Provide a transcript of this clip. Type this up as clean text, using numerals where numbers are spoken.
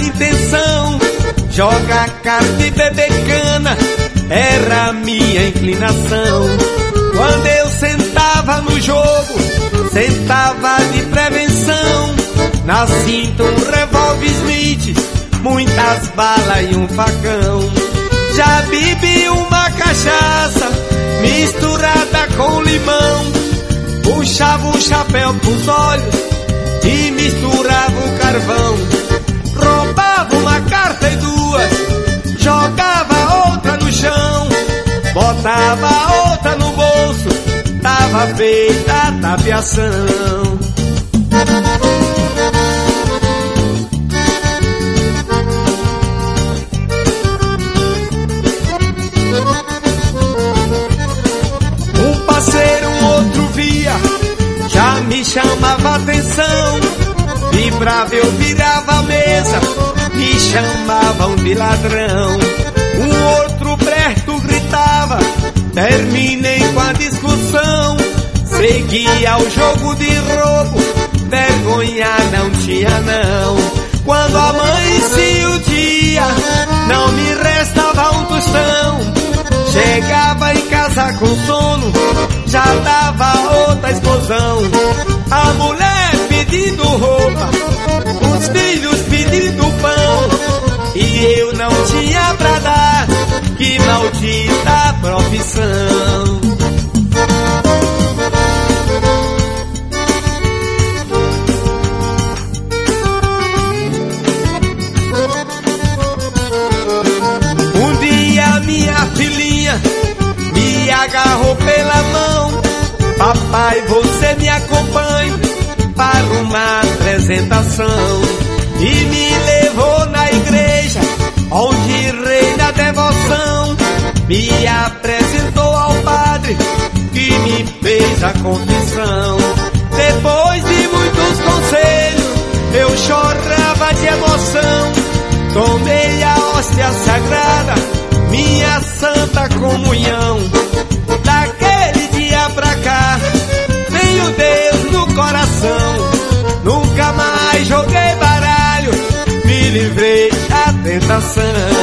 intenção. Jogar carta e beber cana era minha inclinação. Quando eu sentava no jogo, sentava de prevenção. Na cinta um revólver Smith, muitas balas e um facão. Já bebi uma cachaça misturada com limão. Puxava o chapéu pros olhos e misturava o carvão. Roubava uma carta e duas, jogava outra no chão. Botava outra no bolso, tava feita a tapiação. Um parceiro, um outro via, já me chamava atenção. Vibrava, eu virava a mesa, me chamavam de ladrão. Um outro perto gritava, terminei com a discussão. Seguia o jogo de roubo, vergonha não tinha não. Quando amanhecia o dia, não me restava um tostão. Chegava em casa com sono, já dava outra explosão. A mulher pedindo roupa, os filhos pedindo pão, e eu não tinha pra dar, que maldita profissão. Um dia minha filhinha me agarrou pela mão. Papai, você me acompanha para uma apresentação. E me levou na igreja, onde reina a devoção. Me apresentou ao padre, que me fez a confissão. Depois de muitos conselhos, eu chorava de emoção. Tomei a hóstia sagrada, minha santa comunhão. Daquele dia pra cá, tenho Deus no coração. Nunca mais joguei baralho, me livrei da tentação.